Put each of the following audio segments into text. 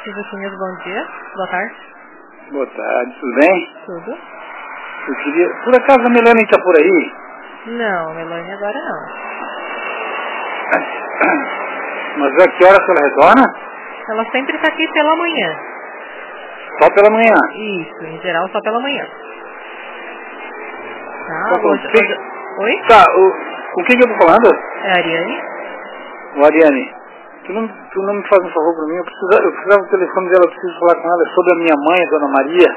Lucinhas, bom dia. Boa tarde. Boa tarde, tudo bem? Tudo? Eu queria... Por acaso a Melanie está por aí? Não, Melanie agora não. Mas a que horas ela retorna? Ela sempre está aqui pela manhã. Só pela manhã? Isso, em geral só pela manhã. Tá, Tá bom. hoje... Oi? Tá, com quem que eu tô falando? É a Ariane? O Ariane, tu não me faz um favor pra mim? Eu precisava do telefone dela, eu preciso falar com ela. É sobre a minha mãe, a Dona Maria.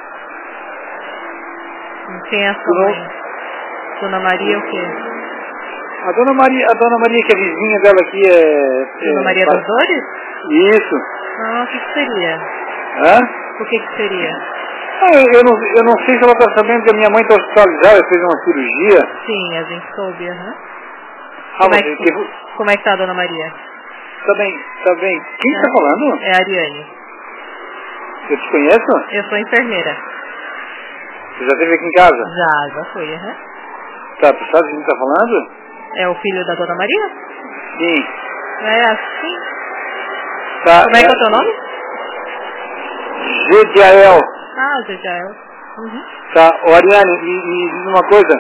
Quem é a sua mãe? Dona Maria o quê? A Dona Maria que é vizinha dela aqui Dona Maria das Dores? Isso. Ah, o que seria? Hã? O que seria? Eu não sei se ela está sabendo que a minha mãe está hospitalizada, fez uma cirurgia. Sim, a gente soube, aham. Como Como é que tá a Dona Maria? Tá bem. Quem está falando? É a Ariane. Eu te conheço? Eu sou enfermeira. Você já esteve aqui em casa? Já fui, aham. Tá, tu sabe quem está falando? É o filho da Dona Maria? Sim. É assim. Tá, Como é que é o teu nome? Gediael. Ah, Gediael. Uhum. Tá, Ariane, me diz uma coisa.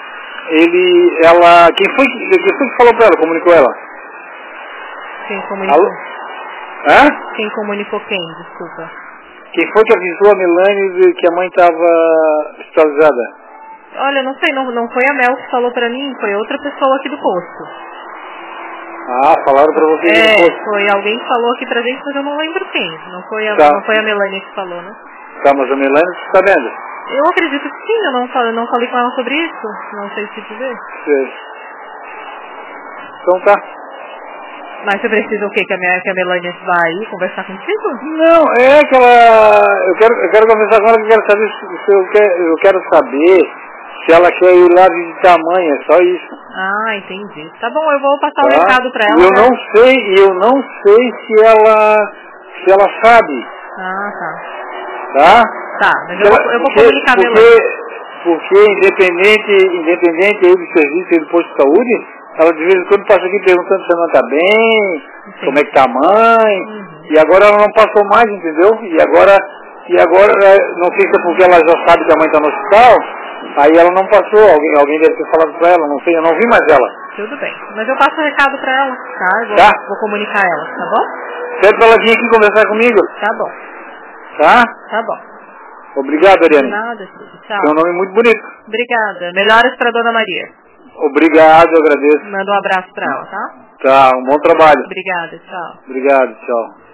Quem foi que falou pra ela, comunicou ela? Quem comunicou? Alô? Hã? Quem comunicou quem? Desculpa. Quem foi que avisou a Melanie de que a mãe estava hospitalizada? Olha, não sei, não foi a Mel que falou pra mim, foi outra pessoa aqui do posto. Ah, falaram pra você aqui no posto. Foi alguém que falou aqui pra gente, mas eu não lembro quem. Não foi a Melanie que falou, né? Tá, mas a Melanie você está vendo? Eu acredito que sim, eu não falei com ela sobre isso. Não sei se dizer. Sei. Então tá. Mas você precisa o quê? Que a Melanie vai conversar contigo? Não, é que ela... Eu quero conversar com ela, que eu quero saber eu quero saber se ela quer ir lá visitar a mãe, é só isso. Ah, entendi. Tá bom, eu vou passar o recado pra ela. Eu não sei se ela sabe. Ah, tá. Tá? Tá, mas eu vou comunicar a Melanie. Porque independente aí do serviço e do posto de saúde, ela de vez em quando passa aqui perguntando se a mãe tá bem, como é que tá a mãe, e agora ela não passou mais, entendeu? E agora, não sei se é porque ela já sabe que a mãe tá no hospital, aí ela não passou, alguém deve ter falado pra ela, não sei, eu não vi mais ela. Tudo bem, mas eu passo o recado pra ela, tá? Eu vou comunicar ela, tá bom? Pede pra ela vir aqui conversar comigo. Tá bom. Tá? Tá bom. Obrigado, Ariane. De nada, filho. Tchau. Tem um nome muito bonito. Obrigada. Melhoras pra Dona Maria. Obrigado, eu agradeço. Manda um abraço pra ela, tá? Tá, um bom trabalho. Obrigada, tchau. Obrigado, tchau.